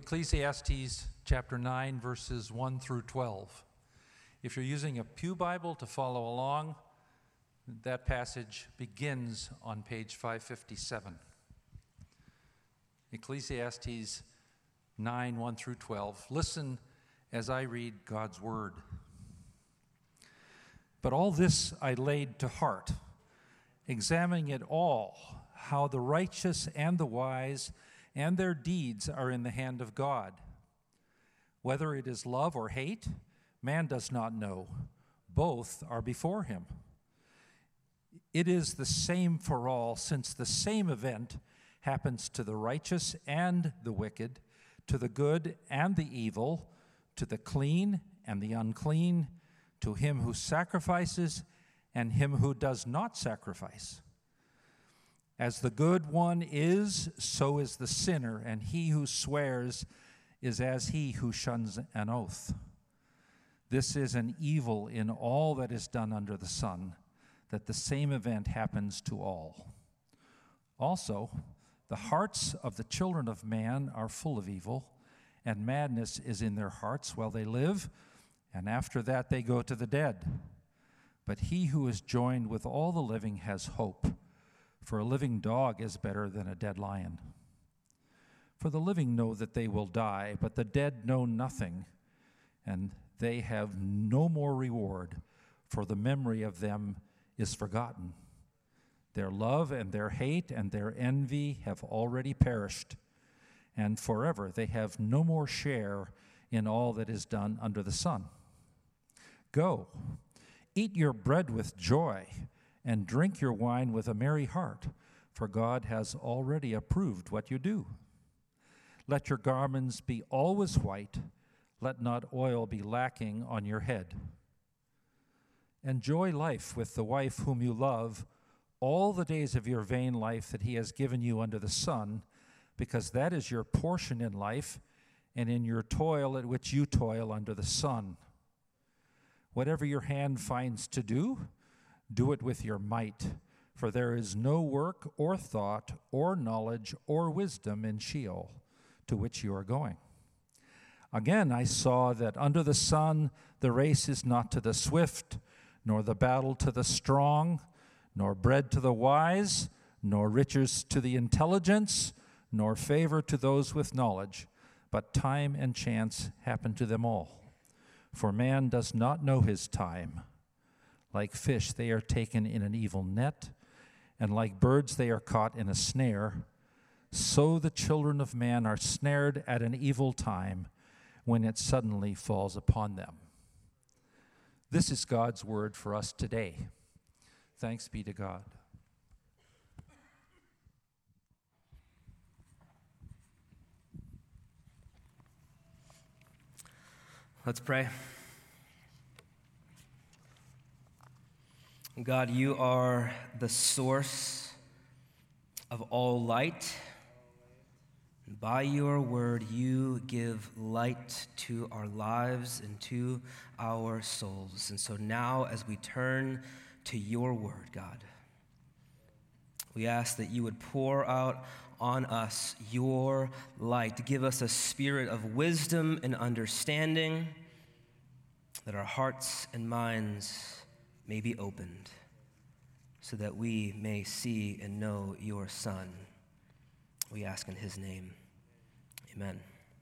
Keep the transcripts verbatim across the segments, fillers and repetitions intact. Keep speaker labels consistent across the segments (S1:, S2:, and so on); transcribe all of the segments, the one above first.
S1: Ecclesiastes chapter nine, verses one through twelve. If you're using a pew Bible to follow along, that passage begins on page five fifty-seven. Ecclesiastes nine, one through twelve. Listen as I read God's word. But all this I laid to heart, examining it all, how the righteous and the wise and their deeds are in the hand of God. Whether it is love or hate, man does not know. Both are before him. It is the same for all, since the same event happens to the righteous and the wicked, to the good and the evil, to the clean and the unclean, to him who sacrifices and him who does not sacrifice. As the good one is, so is the sinner, and he who swears is as he who shuns an oath. This is an evil in all that is done under the sun, that the same event happens to all. Also, the hearts of the children of man are full of evil, and madness is in their hearts while they live, and after that they go to the dead. But he who is joined with all the living has hope, for a living dog is better than a dead lion. For the living know that they will die, but the dead know nothing, and they have no more reward, for the memory of them is forgotten. Their love and their hate and their envy have already perished, and forever they have no more share in all that is done under the sun. Go, eat your bread with joy, and drink your wine with a merry heart, for God has already approved what you do. Let your garments be always white, let not oil be lacking on your head. Enjoy life with the wife whom you love, all the days of your vain life that he has given you under the sun, because that is your portion in life, and in your toil at which you toil under the sun. Whatever your hand finds to do, do it with your might, for there is no work or thought or knowledge or wisdom in Sheol, to which you are going. Again I saw that under the sun the race is not to the swift, nor the battle to the strong, nor bread to the wise, nor riches to the intelligent, nor favor to those with knowledge, but time and chance happen to them all. For man does not know his time. Like fish, they are taken in an evil net, and like birds, they are caught in a snare. So the children of man are snared at an evil time, when it suddenly falls upon them. This is God's word for us today. Thanks be to God.
S2: Let's pray. God, you are the source of all light. By your word, you give light to our lives and to our souls. And so now, as we turn to your word, God, we ask that you would pour out on us your light, to give us a spirit of wisdom and understanding, that our hearts and minds may be opened, so that we may see and know your Son. We ask in his name. Amen.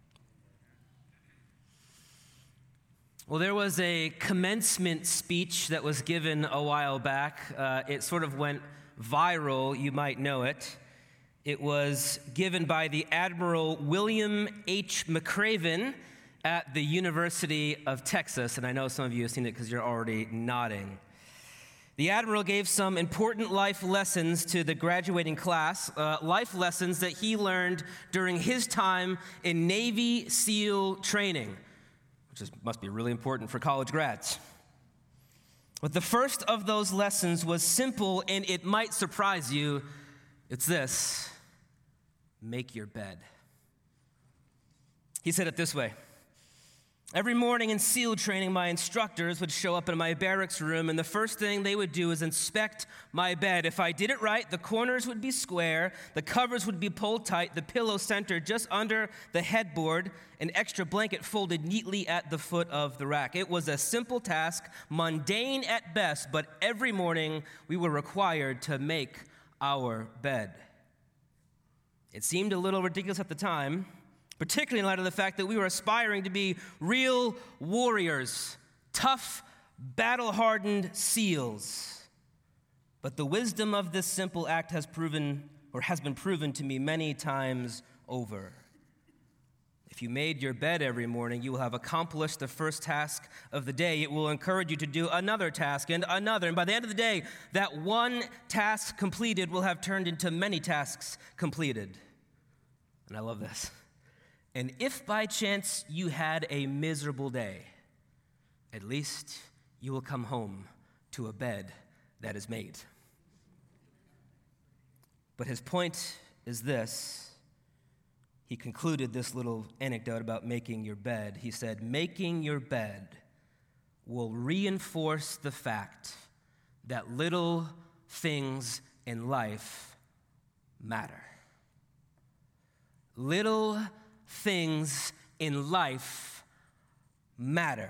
S2: Well, there was a commencement speech that was given a while back. Uh, it sort of went viral, you might know it. It was given by the Admiral William H. McRaven at the University of Texas. And I know some of you have seen it because you're already nodding. The Admiral gave some important life lessons to the graduating class, uh, life lessons that he learned during his time in Navy SEAL training, which is, must be really important for college grads. But the first of those lessons was simple, and it might surprise you. It's this: make your bed. He said it this way: Every morning in SEAL training, my instructors would show up in my barracks room, and the first thing they would do is inspect my bed. If I did it right, the corners would be square, the covers would be pulled tight, the pillow centered just under the headboard, an extra blanket folded neatly at the foot of the rack. It was a simple task, mundane at best, but every morning we were required to make our bed. It seemed a little ridiculous at the time, particularly in light of the fact that we were aspiring to be real warriors, tough, battle-hardened SEALs. But the wisdom of this simple act has proven, or has been proven to me many times over. If you made your bed every morning, you will have accomplished the first task of the day. It will encourage you to do another task and another. And by the end of the day, that one task completed will have turned into many tasks completed. And I love this. And if by chance you had a miserable day, at least you will come home to a bed that is made. But his point is this. He concluded this little anecdote about making your bed. He said, making your bed will reinforce the fact that little things in life matter. Little things in life matter.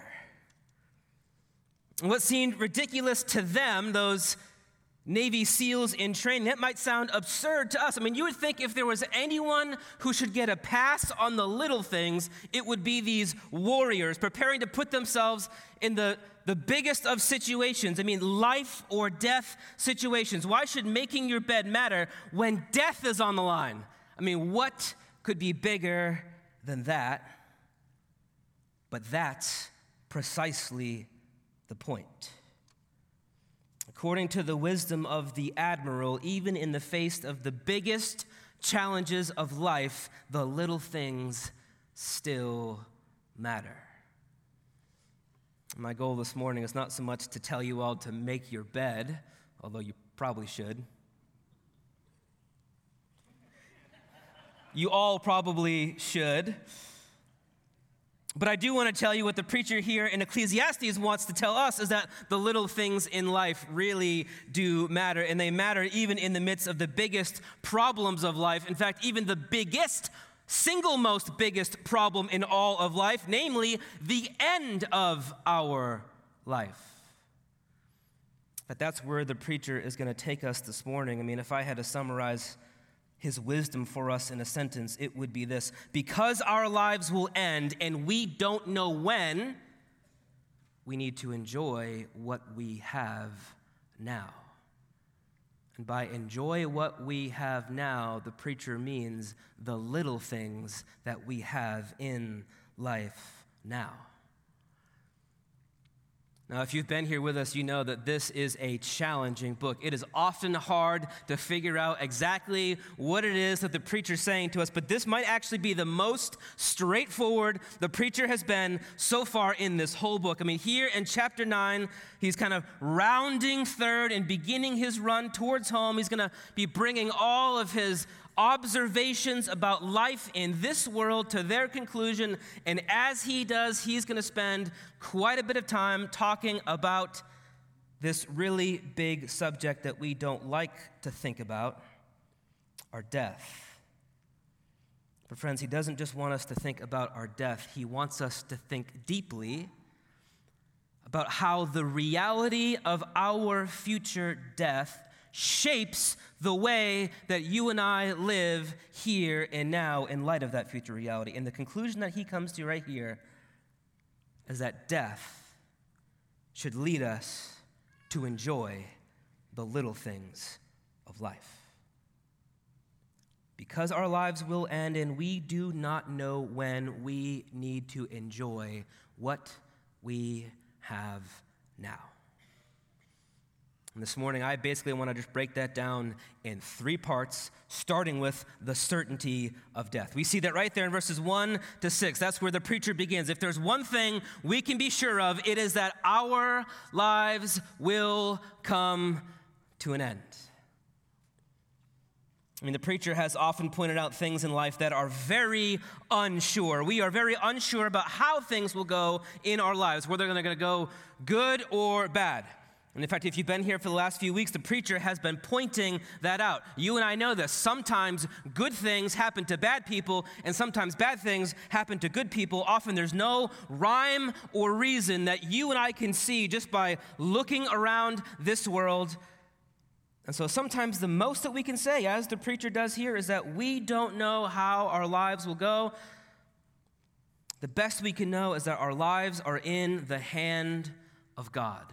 S2: What seemed ridiculous to them, those Navy SEALs in training, that might sound absurd to us. I mean, you would think if there was anyone who should get a pass on the little things, it would be these warriors preparing to put themselves in the, the biggest of situations. I mean, life or death situations. Why should making your bed matter when death is on the line? I mean, what could be bigger than that? But that's precisely the point. According to the wisdom of the admiral, even in the face of the biggest challenges of life, the little things still matter. My goal this morning is not so much to tell you all to make your bed, although you probably should. You all probably should. But I do want to tell you what the preacher here in Ecclesiastes wants to tell us is that the little things in life really do matter, and they matter even in the midst of the biggest problems of life. In fact, even the biggest, single most biggest problem in all of life, namely the end of our life. But that's where the preacher is going to take us this morning. I mean, if I had to summarize his wisdom for us in a sentence, it would be this: because our lives will end and we don't know when, we need to enjoy what we have now. And by enjoy what we have now, the preacher means the little things that we have in life now. Now, if you've been here with us, you know that this is a challenging book. It is often hard to figure out exactly what it is that the preacher's saying to us, but this might actually be the most straightforward the preacher has been so far in this whole book. I mean, here in chapter nine, he's kind of rounding third and beginning his run towards home. He's going to be bringing all of his observations about life in this world to their conclusion, and as he does, he's going to spend quite a bit of time talking about this really big subject that we don't like to think about, our death. But friends, he doesn't just want us to think about our death, he wants us to think deeply about how the reality of our future death shapes the way that you and I live here and now in light of that future reality. And the conclusion that he comes to right here is that death should lead us to enjoy the little things of life. Because our lives will end and we do not know when, we need to enjoy what we have now. And this morning, I basically want to just break that down in three parts, starting with the certainty of death. We see that right there in verses one to six. That's where the preacher begins. If there's one thing we can be sure of, it is that our lives will come to an end. I mean, the preacher has often pointed out things in life that are very unsure. We are very unsure about how things will go in our lives, whether they're going to go good or bad. And in fact, if you've been here for the last few weeks, the preacher has been pointing that out. You and I know this. Sometimes good things happen to bad people, and sometimes bad things happen to good people. Often there's no rhyme or reason that you and I can see just by looking around this world. And so sometimes the most that we can say, as the preacher does here, is that we don't know how our lives will go. The best we can know is that our lives are in the hand of God.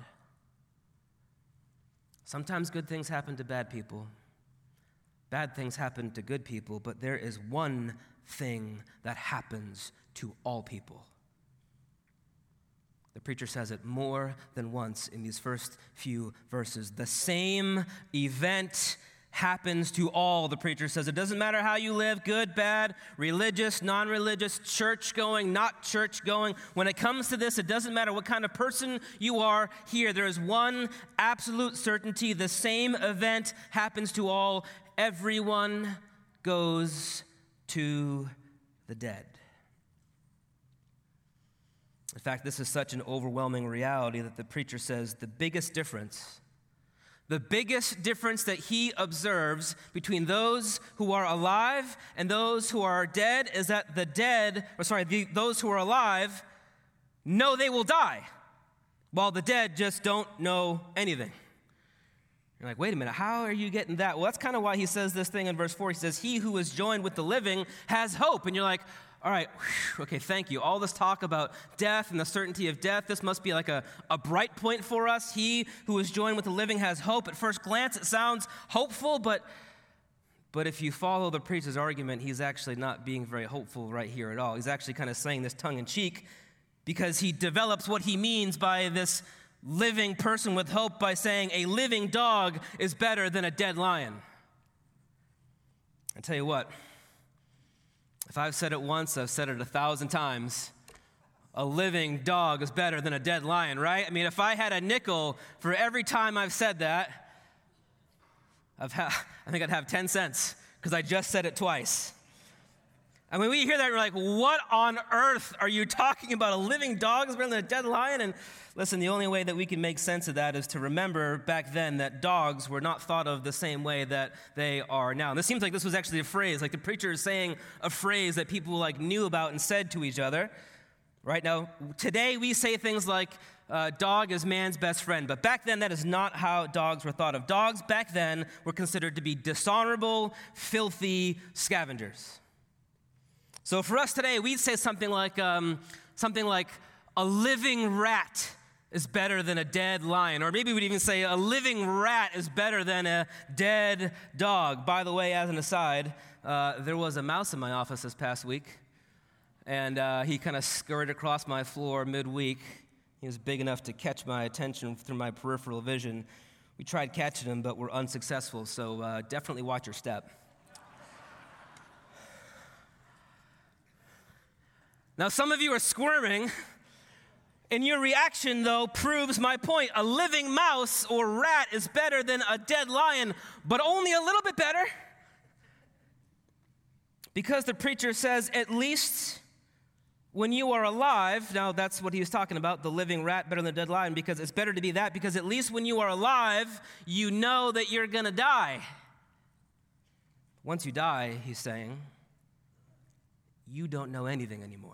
S2: Sometimes good things happen to bad people. Bad things happen to good people, but there is one thing that happens to all people. The preacher says it more than once in these first few verses. The same event happens to all, the preacher says. It doesn't matter how you live, good, bad, religious, non-religious, church-going, not church-going. When it comes to this, it doesn't matter what kind of person you are here. There is one absolute certainty. The same event happens to all. Everyone goes to the dead. In fact, this is such an overwhelming reality that the preacher says the biggest difference, the biggest difference that he observes between those who are alive and those who are dead is that the dead, or sorry, the, those who are alive know they will die, while the dead just don't know anything. You're like, wait a minute, how are you getting that? Well, that's kind of why he says this thing in verse four. He says, he who is joined with the living has hope. And you're like, all right, whew, okay, thank you. All this talk about death and the certainty of death, this must be like a, a bright point for us. He who is joined with the living has hope. At first glance, it sounds hopeful, but, but if you follow the preacher's argument, he's actually not being very hopeful right here at all. He's actually kind of saying this tongue-in-cheek because he develops what he means by this living person with hope by saying a living dog is better than a dead lion. I tell you what, if I've said it once, I've said it a thousand times. A living dog is better than a dead lion, right? I mean, if I had a nickel for every time I've said that, I've ha- I think I'd have ten cents because I just said it twice. And when we hear that, we're like, what on earth are you talking about? A living dog is better than a dead lion? And listen, the only way that we can make sense of that is to remember back then that dogs were not thought of the same way that they are now. And this seems like this was actually a phrase, like the preacher is saying a phrase that people like knew about and said to each other. Right now, today we say things like, uh, dog is man's best friend. But back then, that is not how dogs were thought of. Dogs back then were considered to be dishonorable, filthy scavengers. So for us today, we'd say something like um, something like a living rat is better than a dead lion. Or maybe we'd even say a living rat is better than a dead dog. By the way, as an aside, uh, there was a mouse in my office this past week, and uh, he kind of scurried across my floor midweek. He was big enough to catch my attention through my peripheral vision. We tried catching him, but were unsuccessful, so uh, definitely watch your step. Now, some of you are squirming, and your reaction, though, proves my point. A living mouse or rat is better than a dead lion, but only a little bit better. Because the preacher says, at least when you are alive, now that's what he was talking about, the living rat better than the dead lion, because it's better to be that, because at least when you are alive, you know that you're going to die. Once you die, he's saying, you don't know anything anymore.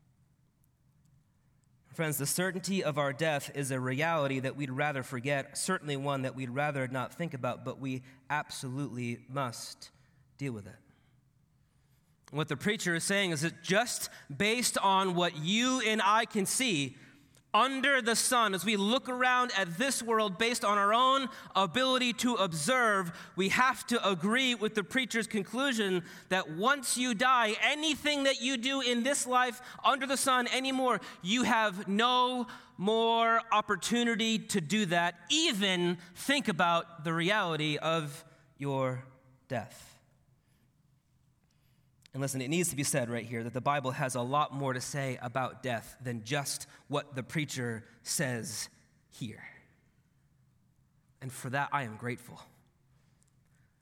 S2: Friends, the certainty of our death is a reality that we'd rather forget, certainly one that we'd rather not think about, but we absolutely must deal with it. What the preacher is saying is that just based on what you and I can see under the sun, as we look around at this world based on our own ability to observe, we have to agree with the preacher's conclusion that once you die, anything that you do in this life under the sun anymore, you have no more opportunity to do that, even think about the reality of your death. And listen, it needs to be said right here that the Bible has a lot more to say about death than just what the preacher says here. And for that, I am grateful.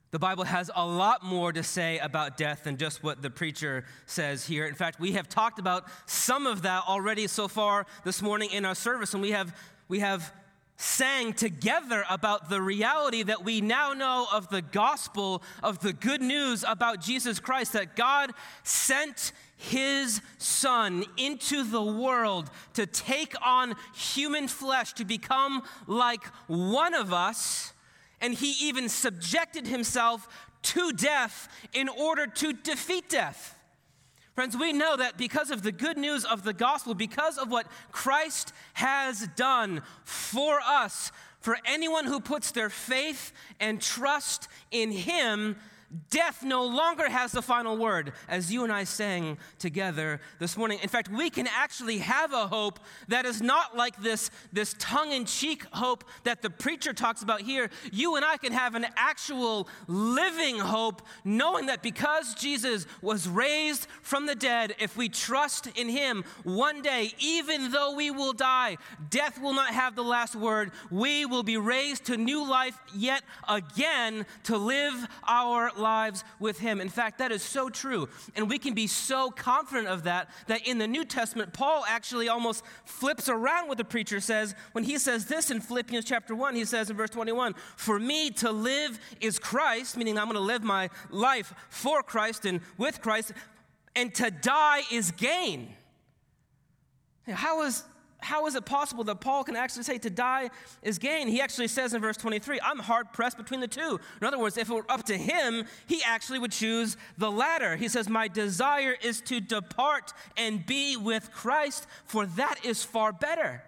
S2: The Bible has a lot more to say about death than just what the preacher says here. In fact, we have talked about some of that already so far this morning in our service, and we have we have sang together about the reality that we now know of the gospel, of the good news about Jesus Christ, that God sent his Son into the world to take on human flesh, to become like one of us, and he even subjected himself to death in order to defeat death. Friends, we know that because of the good news of the gospel, because of what Christ has done for us, for anyone who puts their faith and trust in him, death no longer has the final word, as you and I sang together this morning. In fact, we can actually have a hope that is not like this, this tongue-in-cheek hope that the preacher talks about here. You and I can have an actual living hope, knowing that because Jesus was raised from the dead, if we trust in him, one day, even though we will die, death will not have the last word. We will be raised to new life yet again to live our lives with him. In fact, that is so true. And we can be so confident of that, that in the New Testament, Paul actually almost flips around what the preacher says when he says this in Philippians chapter one. He says in verse twenty-one, "For me to live is Christ," meaning I'm going to live my life for Christ and with Christ, "and to die is gain." How is How is it possible that Paul can actually say to die is gain? He actually says in verse twenty-three, I'm hard pressed between the two. In other words, if it were up to him, he actually would choose the latter. He says, my desire is to depart and be with Christ, for that is far better.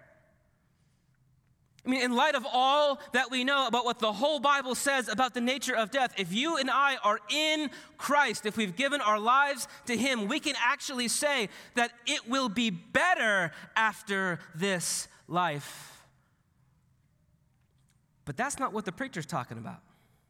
S2: I mean, in light of all that we know about what the whole Bible says about the nature of death, if you and I are in Christ, if we've given our lives to him, we can actually say that it will be better after this life. But that's not what the preacher's talking about.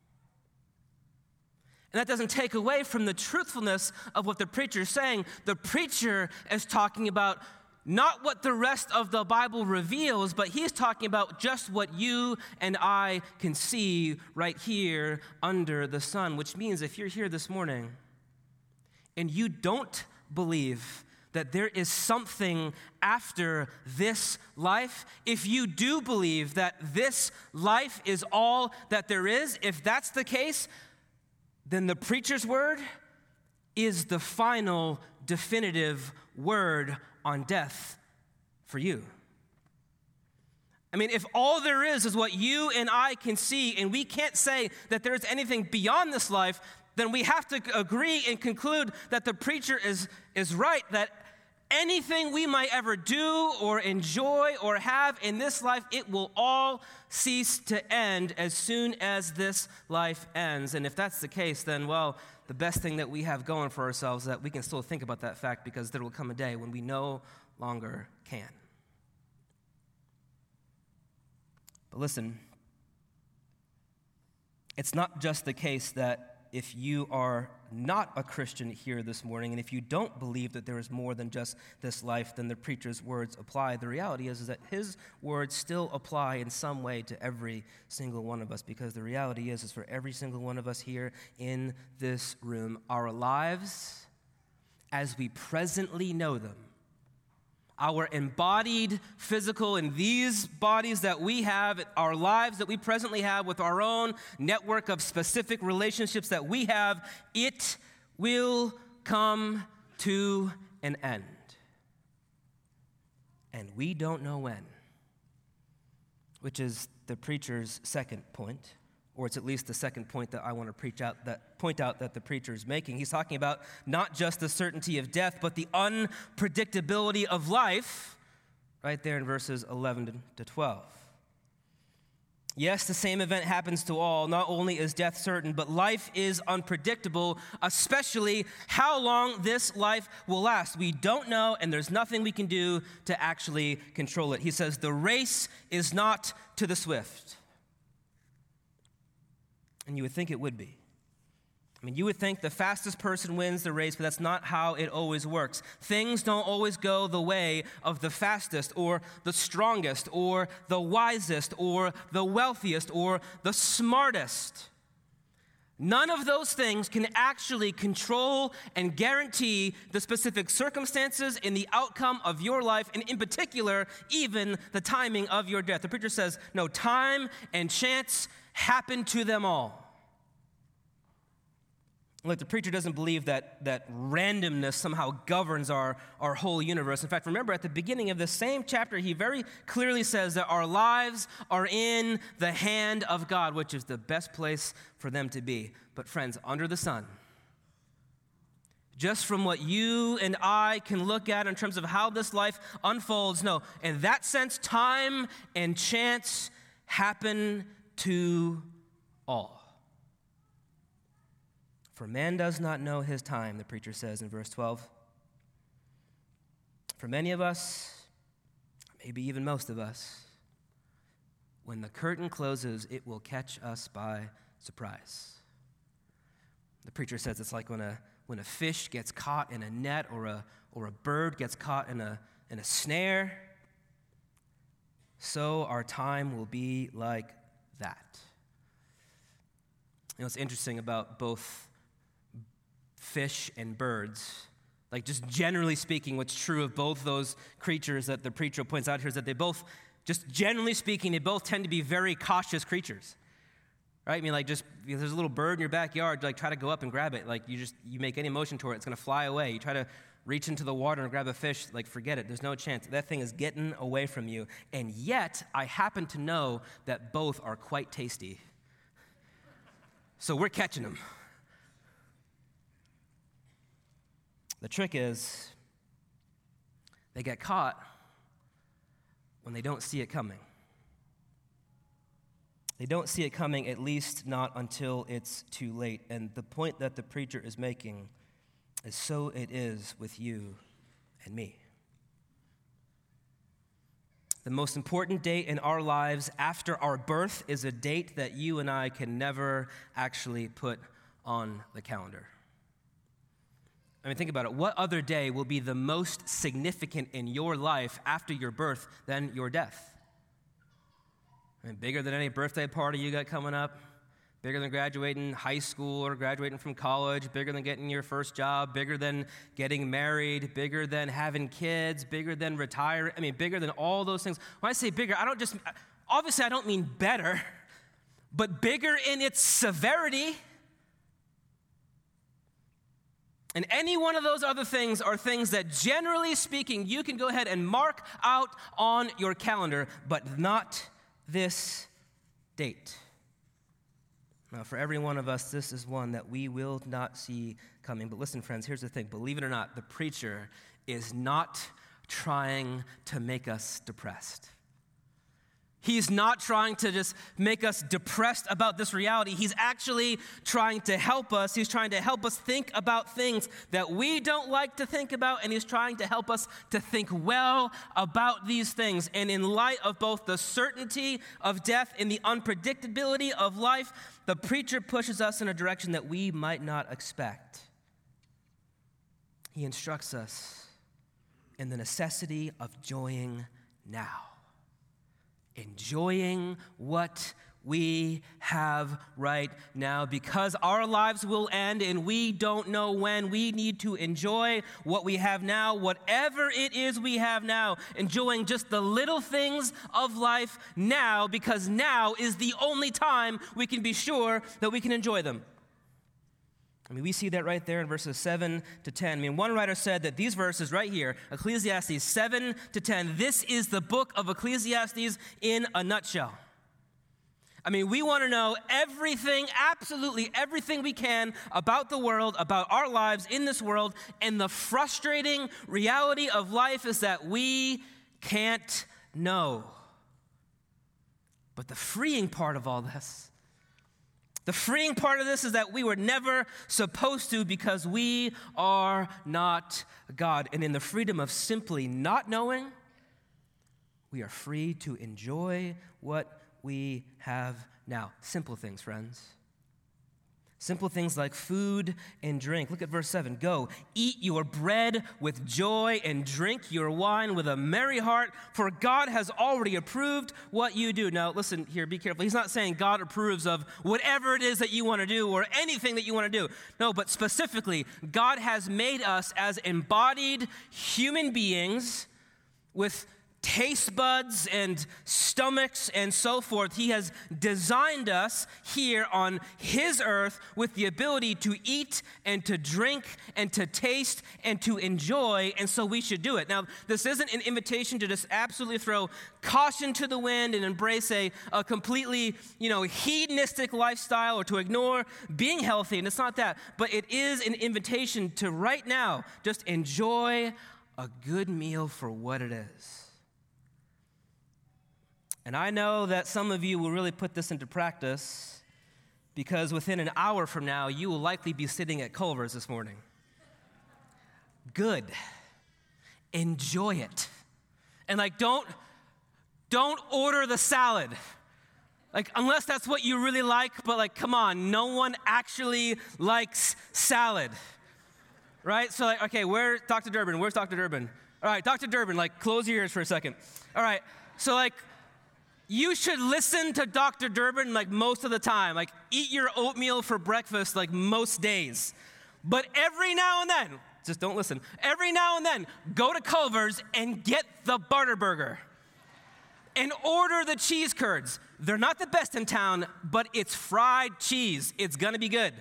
S2: And that doesn't take away from the truthfulness of what the preacher is saying. The preacher is talking about not what the rest of the Bible reveals, but he's talking about just what you and I can see right here under the sun, which means if you're here this morning and you don't believe that there is something after this life, if you do believe that this life is all that there is, if that's the case, then the preacher's word is the final definitive word on death for you. I mean, if all there is is what you and I can see, and we can't say that there is anything beyond this life, then we have to agree and conclude that the preacher is, is right, that anything we might ever do or enjoy or have in this life, it will all cease to end as soon as this life ends. And if that's the case, then, well, the best thing that we have going for ourselves is that we can still think about that fact, because there will come a day when we no longer can. But listen, it's not just the case that if you are not a Christian here this morning, and if you don't believe that there is more than just this life, then the preacher's words apply. The reality is, is that his words still apply in some way to every single one of us, because the reality is, is for every single one of us here in this room, our lives as we presently know them, our embodied physical and these bodies that we have, our lives that we presently have with our own network of specific relationships that we have, it will come to an end. And we don't know when, which is the preacher's second point. Or it's at least the second point that I want to preach out that point out that the preacher is making. He's talking about not just the certainty of death, but the unpredictability of life, right there in verses eleven to twelve. Yes, the same event happens to all. Not only is death certain, but life is unpredictable, especially how long this life will last. We don't know, and there's nothing we can do to actually control it. He says, the race is not to the swift. And you would think it would be. I mean, you would think the fastest person wins the race, but that's not how it always works. Things don't always go the way of the fastest or the strongest or the wisest or the wealthiest or the smartest. None of those things can actually control and guarantee the specific circumstances and the outcome of your life, and in particular, even the timing of your death. The preacher says, no, time and chance happen to them all. Look, the preacher doesn't believe that, that randomness somehow governs our, our whole universe. In fact, remember at the beginning of the same chapter, he very clearly says that our lives are in the hand of God, which is the best place for them to be. But friends, under the sun, just from what you and I can look at in terms of how this life unfolds, no, in that sense, time and chance happen to all. For man does not know his time, the preacher says in verse twelve. For many of us, maybe even most of us, when the curtain closes, it will catch us by surprise. The preacher says it's like when a when a fish gets caught in a net, or a or a bird gets caught in a in a snare. So our time will be like that. You know, what's interesting about both fish and birds, like just generally speaking, what's true of both those creatures that the preacher points out here is that they both, just generally speaking, they both tend to be very cautious creatures, right? I mean, like just, if there's a little bird in your backyard, like try to go up and grab it. Like you just, you make any motion toward it, it's going to fly away. You try to reach into the water and grab a fish, like forget it. There's no chance. That thing is getting away from you. And yet, I happen to know that both are quite tasty. So we're catching them. The trick is, they get caught when they don't see it coming. They don't see it coming, at least not until it's too late. And the point that the preacher is making is so it is with you and me. The most important date in our lives after our birth is a date that you and I can never actually put on the calendar. I mean, think about it. What other day will be the most significant in your life after your birth than your death? I mean, bigger than any birthday party you got coming up, bigger than graduating high school or graduating from college, bigger than getting your first job, bigger than getting married, bigger than having kids, bigger than retiring. I mean, bigger than all those things. When I say bigger, I don't just, obviously I don't mean better, but bigger in its severity. And any one of those other things are things that, generally speaking, you can go ahead and mark out on your calendar, but not this date. Now, for every one of us, this is one that we will not see coming. But listen, friends, here's the thing. Believe it or not, the preacher is not trying to make us depressed. He's not trying to just make us depressed about this reality. He's actually trying to help us. He's trying to help us think about things that we don't like to think about, and he's trying to help us to think well about these things. And in light of both the certainty of death and the unpredictability of life, the preacher pushes us in a direction that we might not expect. He instructs us in the necessity of enjoying now. Enjoying what we have right now, because our lives will end and we don't know when. We need to enjoy what we have now, whatever it is we have now, enjoying just the little things of life now, because now is the only time we can be sure that we can enjoy them. I mean, we see that right there in verses seven to ten. I mean, one writer said that these verses right here, Ecclesiastes seven to ten, this is the book of Ecclesiastes in a nutshell. I mean, we want to know everything, absolutely everything we can about the world, about our lives in this world, and the frustrating reality of life is that we can't know. But the freeing part of all this, The freeing part of this is that we were never supposed to, because we are not God. And in the freedom of simply not knowing, we are free to enjoy what we have now. Simple things, friends. Simple things like food and drink. Look at verse seven. Go, eat your bread with joy and drink your wine with a merry heart, for God has already approved what you do. Now, listen here, be careful. He's not saying God approves of whatever it is that you want to do or anything that you want to do. No, but specifically, God has made us as embodied human beings with taste buds and stomachs and so forth. He has designed us here on his earth with the ability to eat and to drink and to taste and to enjoy, and so we should do it. Now, this isn't an invitation to just absolutely throw caution to the wind and embrace a, a completely, you know, hedonistic lifestyle or to ignore being healthy, and it's not that, but it is an invitation to right now just enjoy a good meal for what it is. And I know that some of you will really put this into practice because within an hour from now, you will likely be sitting at Culver's this morning. Good. Enjoy it. And like, don't, don't order the salad. Like, unless that's what you really like, but like, come on, no one actually likes salad. Right? So like, okay, where's Doctor Durbin? Where's Doctor Durbin? All right, Doctor Durbin, like, close your ears for a second. All right, so like, you should listen to Doctor Durbin like most of the time. Like, eat your oatmeal for breakfast like most days. But every now and then, just don't listen. Every now and then, go to Culver's and get the Butter Burger. And order the cheese curds. They're not the best in town, but it's fried cheese. It's gonna be good.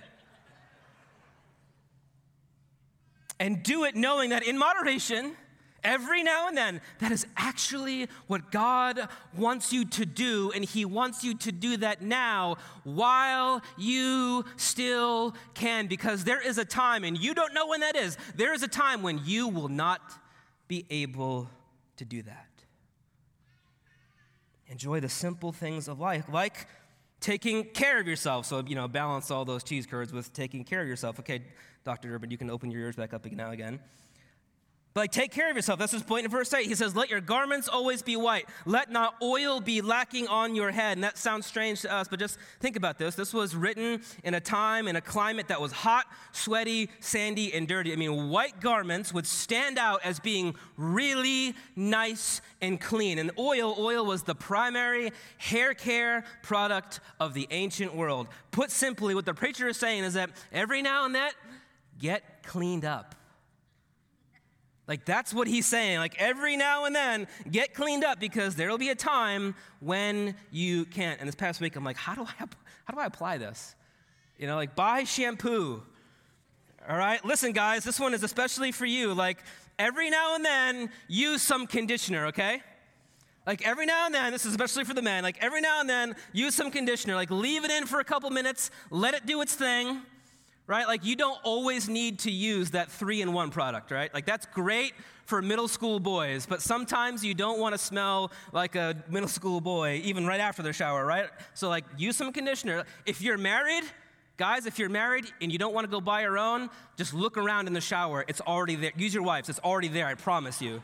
S2: And do it knowing that in moderation, every now and then, that is actually what God wants you to do, and he wants you to do that now while you still can, because there is a time, and you don't know when that is, there is a time when you will not be able to do that. Enjoy the simple things of life, like taking care of yourself. So, you know, balance all those cheese curds with taking care of yourself. Okay, Doctor Durbin, you can open your ears back up now again. But like, take care of yourself. That's his point in verse eight. He says, let your garments always be white. Let not oil be lacking on your head. And that sounds strange to us, but just think about this. This was written in a time, in a climate that was hot, sweaty, sandy, and dirty. I mean, white garments would stand out as being really nice and clean. And oil, oil was the primary hair care product of the ancient world. Put simply, what the preacher is saying is that every now and then, get cleaned up. Like, that's what he's saying. Like, every now and then, get cleaned up, because there will be a time when you can't. And this past week, I'm like, how do I how do I apply this? You know, like, buy shampoo. All right? Listen, guys, this one is especially for you. Like, every now and then, use some conditioner, okay? Like, every now and then, this is especially for the men, like, every now and then, use some conditioner. Like, leave it in for a couple minutes, let it do its thing. Right? Like, you don't always need to use that three-in-one product, right? Like, that's great for middle school boys, but sometimes you don't want to smell like a middle school boy, even right after their shower, right? So, like, use some conditioner. If you're married, guys, if you're married and you don't want to go buy your own, just look around in the shower. It's already there. Use your wife's. It's already there, I promise you.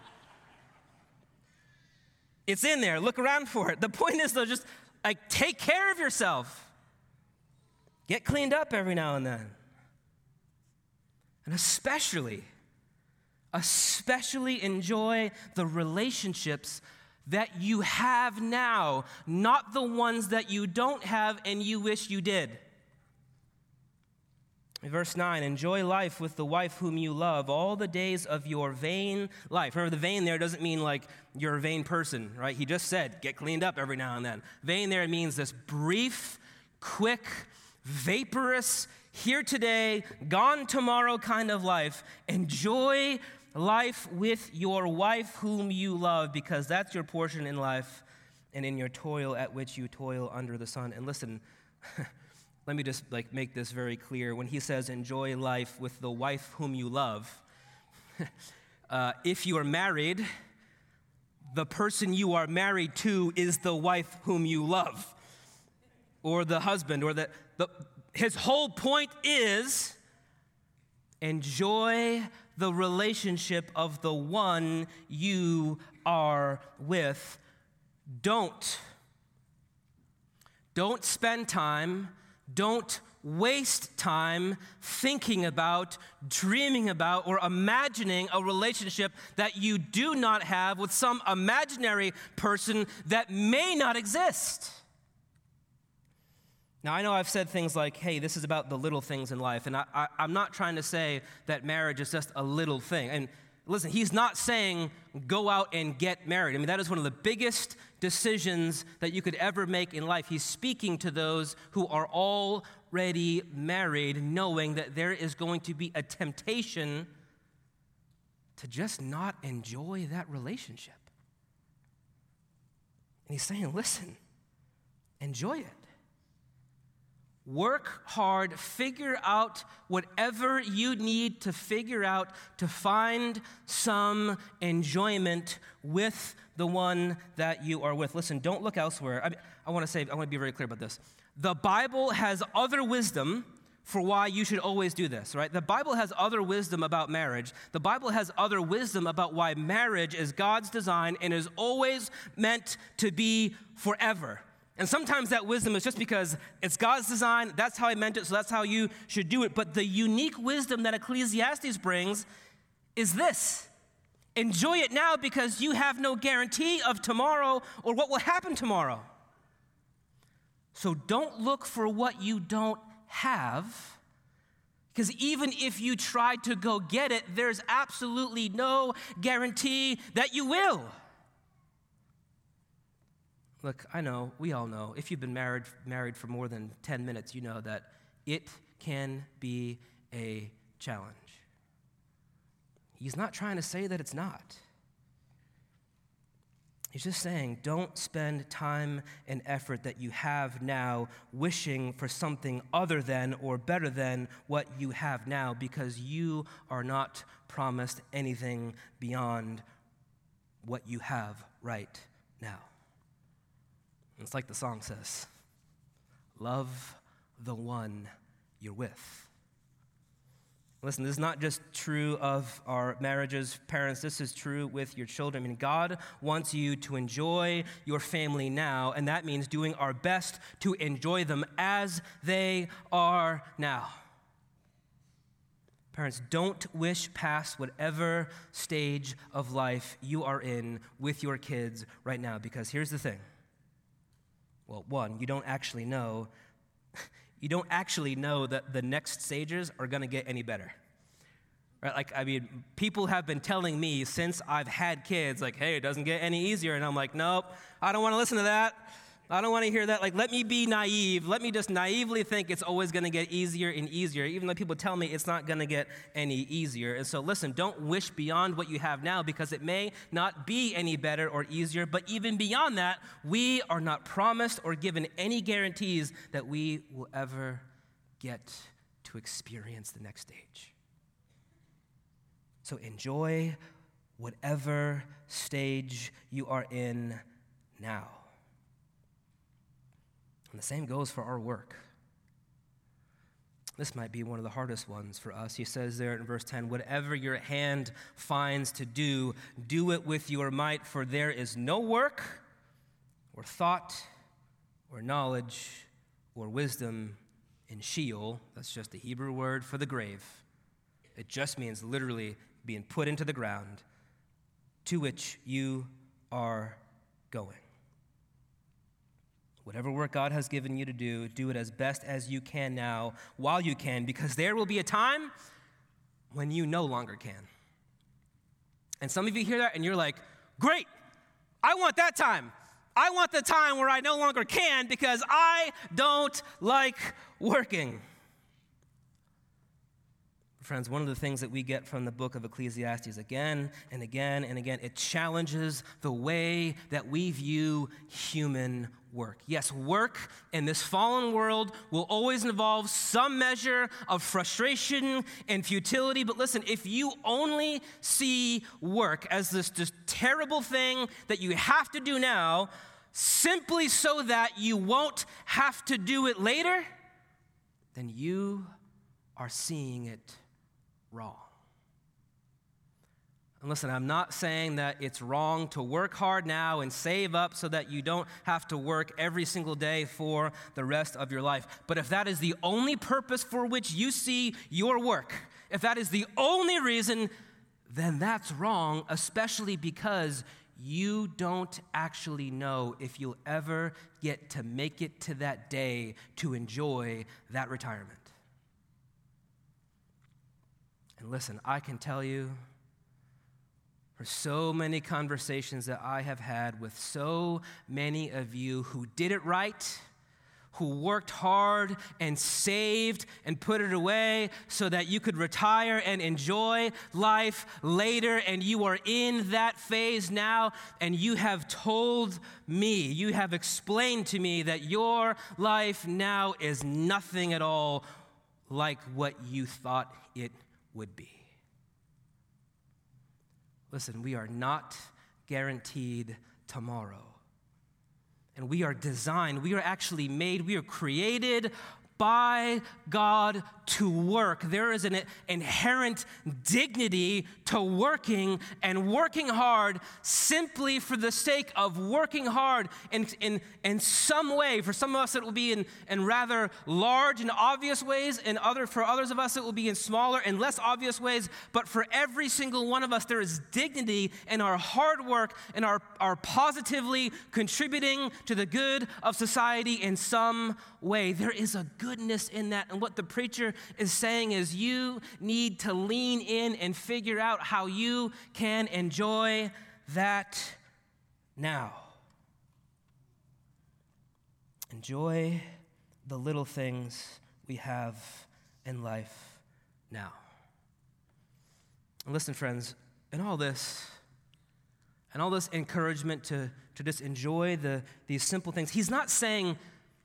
S2: It's in there. Look around for it. The point is, though, just, like, take care of yourself. Get cleaned up every now and then. And especially, especially enjoy the relationships that you have now, not the ones that you don't have and you wish you did. Verse nine, enjoy life with the wife whom you love all the days of your vain life. Remember, the vain there doesn't mean like you're a vain person, right? He just said, get cleaned up every now and then. Vain there means this brief, quick, vaporous, here today, gone tomorrow kind of life. Enjoy life with your wife whom you love, because that's your portion in life and in your toil at which you toil under the sun. And listen, let me just like make this very clear. When he says enjoy life with the wife whom you love, uh, if you are married, the person you are married to is the wife whom you love, or the husband, or the the his whole point is enjoy the relationship of the one you are with. Don't. Don't spend time, don't waste time thinking about, dreaming about, or imagining a relationship that you do not have with some imaginary person that may not exist. Now, I know I've said things like, hey, this is about the little things in life, and I, I, I'm not trying to say that marriage is just a little thing. And listen, he's not saying go out and get married. I mean, that is one of the biggest decisions that you could ever make in life. He's speaking to those who are already married, knowing that there is going to be a temptation to just not enjoy that relationship. And he's saying, listen, enjoy it. Work hard, figure out whatever you need to figure out to find some enjoyment with the one that you are with. Listen, don't look elsewhere. I mean, I want to say, I want to be very clear about this. The Bible has other wisdom for why you should always do this, right? The Bible has other wisdom about marriage. The Bible has other wisdom about why marriage is God's design and is always meant to be forever. And sometimes that wisdom is just because it's God's design, that's how he meant it, so that's how you should do it. But the unique wisdom that Ecclesiastes brings is this. Enjoy it now because you have no guarantee of tomorrow or what will happen tomorrow. So don't look for what you don't have, because even if you try to go get it, there's absolutely no guarantee that you will. Look, I know, we all know, if you've been married married for more than ten minutes, you know that it can be a challenge. He's not trying to say that it's not. He's just saying, don't spend time and effort that you have now wishing for something other than or better than what you have now, because you are not promised anything beyond what you have right now. It's like the song says, love the one you're with. Listen, this is not just true of our marriages, parents, this is true with your children. I mean, God wants you to enjoy your family now, and that means doing our best to enjoy them as they are now. Parents, don't wish past whatever stage of life you are in with your kids right now, because here's the thing. Well, one, you don't actually know, you don't actually know that the next stages are going to get any better. Right? Like, I mean, people have been telling me since I've had kids, like, hey, it doesn't get any easier. And I'm like, nope, I don't want to listen to that. I don't want to hear that. Like, let me be naive. Let me just naively think it's always going to get easier and easier, even though people tell me it's not going to get any easier. And so, listen, don't wish beyond what you have now, because it may not be any better or easier. But even beyond that, we are not promised or given any guarantees that we will ever get to experience the next stage. So enjoy whatever stage you are in now. And the same goes for our work. This might be one of the hardest ones for us. He says there in verse ten, whatever your hand finds to do, do it with your might, for there is no work or thought or knowledge or wisdom in Sheol. That's just the Hebrew word for the grave. It just means literally being put into the ground, to which you are going. Whatever work God has given you to do, do it as best as you can now, while you can, because there will be a time when you no longer can. And some of you hear that and you're like, great, I want that time. I want the time where I no longer can because I don't like working. Friends, one of the things that we get from the book of Ecclesiastes again and again and again, it challenges the way that we view human work. Yes, work in this fallen world will always involve some measure of frustration and futility. But listen, if you only see work as this just terrible thing that you have to do now, simply so that you won't have to do it later, then you are seeing it wrong. And listen, I'm not saying that it's wrong to work hard now and save up so that you don't have to work every single day for the rest of your life. But if that is the only purpose for which you see your work, if that is the only reason, then that's wrong, especially because you don't actually know if you'll ever get to make it to that day to enjoy that retirement. And listen, I can tell you, for so many conversations that I have had with so many of you who did it right, who worked hard and saved and put it away so that you could retire and enjoy life later, and you are in that phase now, and you have told me, you have explained to me that your life now is nothing at all like what you thought it would be. Listen, we are not guaranteed tomorrow. And we are designed, we are actually made, we are created by God to work. There is an inherent dignity to working and working hard simply for the sake of working hard in, in, in some way. For some of us, it will be in, in rather large and obvious ways, and other, for others of us, it will be in smaller and less obvious ways. But for every single one of us, there is dignity in our hard work and our, our positively contributing to the good of society in some way. There is a goodness in that. And what the preacher is saying is you need to lean in and figure out how you can enjoy that now. Enjoy the little things we have in life now. And listen, friends, in all this, and all this encouragement to, to just enjoy the, these simple things, he's not saying,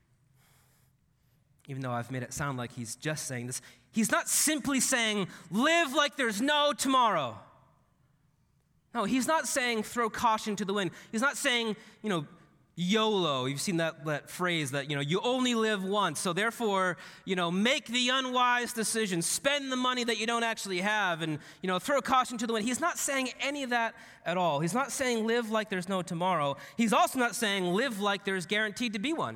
S2: even though I've made it sound like he's just saying this, he's not simply saying, live like there's no tomorrow. No, he's not saying throw caution to the wind. He's not saying, you know, YOLO. You've seen that, that phrase that, you know, you only live once. So therefore, you know, make the unwise decision. Spend the money that you don't actually have and, you know, throw caution to the wind. He's not saying any of that at all. He's not saying live like there's no tomorrow. He's also not saying live like there's guaranteed to be one.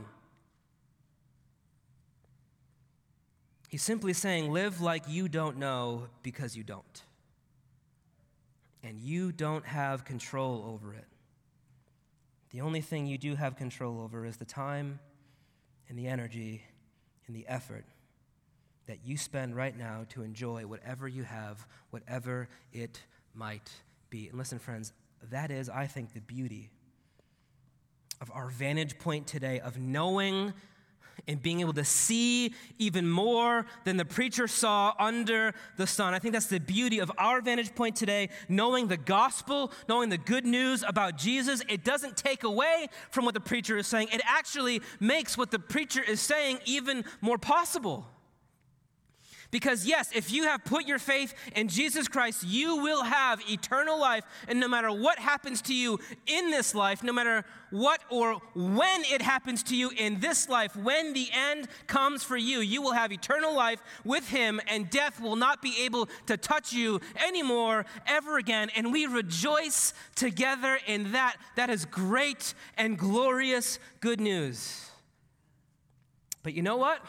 S2: He's simply saying live like you don't know because you don't. And you don't have control over it. The only thing you do have control over is the time and the energy and the effort that you spend right now to enjoy whatever you have, whatever it might be. And listen, friends, that is, I think, the beauty of our vantage point today, of knowing and being able to see even more than the preacher saw under the sun. I think that's the beauty of our vantage point today, knowing the gospel, knowing the good news about Jesus. It doesn't take away from what the preacher is saying. It actually makes what the preacher is saying even more possible. Because yes, if you have put your faith in Jesus Christ, you will have eternal life. And no matter what happens to you in this life, no matter what or when it happens to you in this life, when the end comes for you, you will have eternal life with him, and death will not be able to touch you anymore ever again. And we rejoice together in that. That is great and glorious good news. But you know what?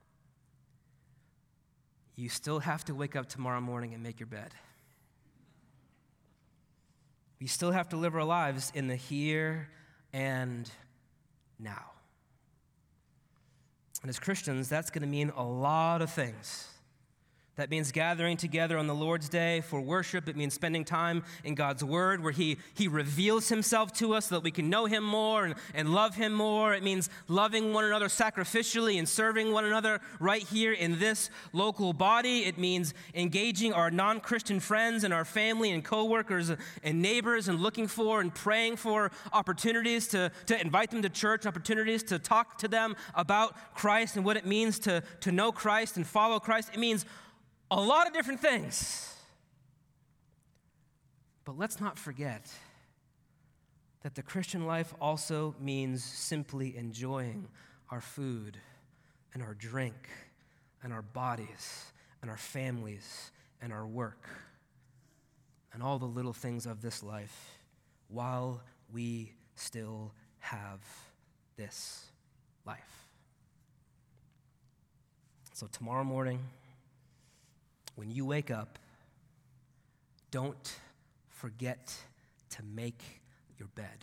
S2: You still have to wake up tomorrow morning and make your bed. We still have to live our lives in the here and now. And as Christians, that's going to mean a lot of things. That means gathering together on the Lord's Day for worship. It means spending time in God's Word where He, he reveals Himself to us so that we can know Him more and, and love Him more. It means loving one another sacrificially and serving one another right here in this local body. It means engaging our non-Christian friends and our family and coworkers and neighbors and looking for and praying for opportunities to, to invite them to church, opportunities to talk to them about Christ and what it means to, to know Christ and follow Christ. It means a lot of different things. But let's not forget that the Christian life also means simply enjoying our food and our drink and our bodies and our families and our work. and all the little things of this life while we still have this life. So tomorrow morning, when you wake up, don't forget to make your bed.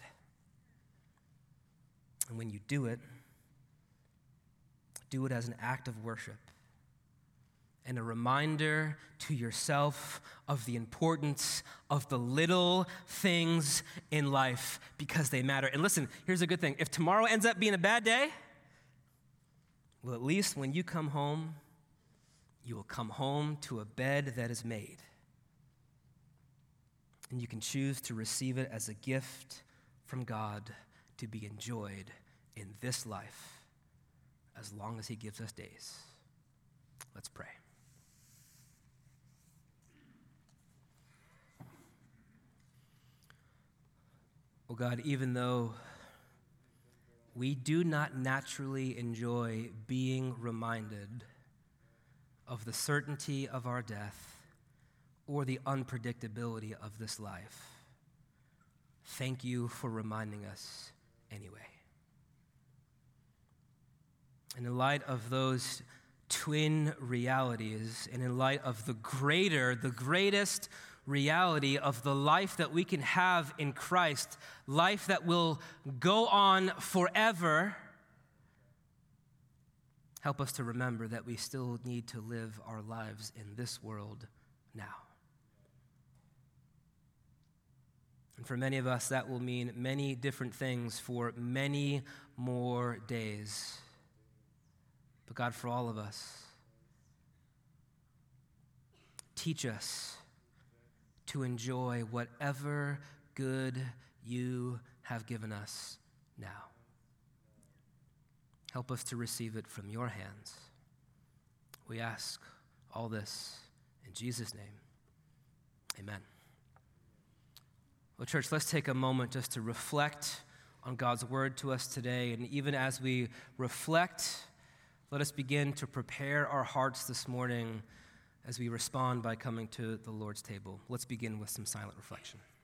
S2: And when you do it, do it as an act of worship and a reminder to yourself of the importance of the little things in life because they matter. And listen, here's a good thing. If tomorrow ends up being a bad day, well, at least when you come home, you will come home to a bed that is made. And you can choose to receive it as a gift from God to be enjoyed in this life as long as he gives us days. Let's pray. Oh God, even though we do not naturally enjoy being reminded of the certainty of our death or the unpredictability of this life, thank you for reminding us anyway. And in light of those twin realities, and in light of the greater, the greatest reality of the life that we can have in Christ, life that will go on forever, help us to remember that we still need to live our lives in this world now. And for many of us, that will mean many different things for many more days. But God, for all of us, teach us to enjoy whatever good you have given us now. Help us to receive it from your hands. We ask all this in Jesus' name. Amen. Well, church, let's take a moment just to reflect on God's word to us today. And even as we reflect, let us begin to prepare our hearts this morning as we respond by coming to the Lord's table. Let's begin with some silent reflection.